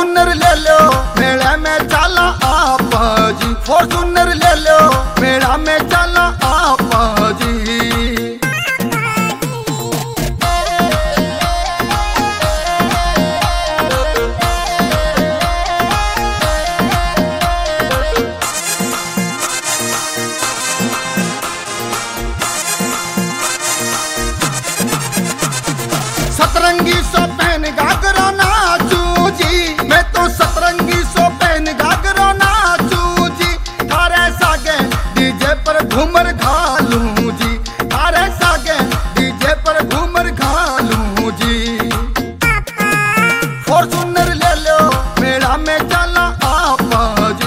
Fortuner ले लो मेला में चला आप जी, फॉर्चूनर ले लो मेला में चला आप जी। सतरंगी सो पहन घाघरा नाचू जी, मैं तो सतरंगी सो पहन घाघरा नाचू जी। थारे सागे डीजे पर घूमर घालू जी, थारे सागे डीजे पर घूमर घालू जी। फॉर्चूनर ले लो मेला में चला आप जी।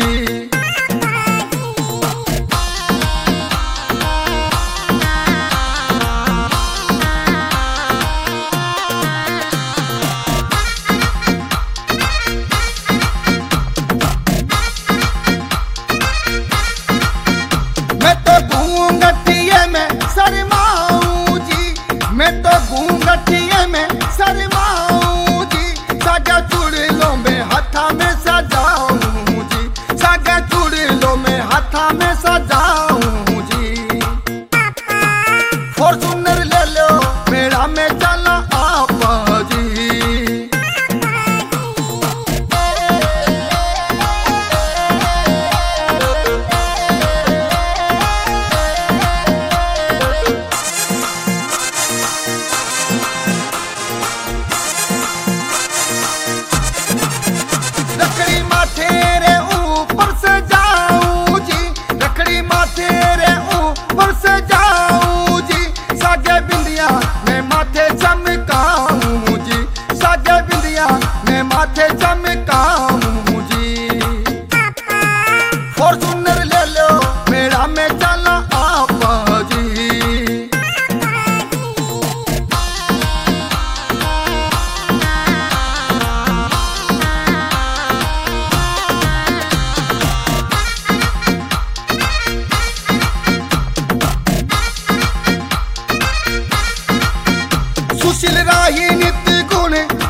मैं तो घूंघटिये में शर्माऊं जी, मैं तो घूंघटिये में शर्माऊं जी। सागा चूड़ियों में हाथा में सजाऊं जी, सागा चूड़ियों में हाथा में सजाऊं जी। फॉर्चूनर ले लो मेला में चला आप जी। रखड़ी माथे रे ऊपर से जाऊं जी, रखड़ी माथे रे ऊपर से जाऊं जी। सागे बिंदिया मैं माथे चमकाऊं जी, सागे बिंदिया मैं माथे चमकाऊं जी। फॉर्चूनर ले लो मेला में चला आप जी। सुशील राही नित्य गुण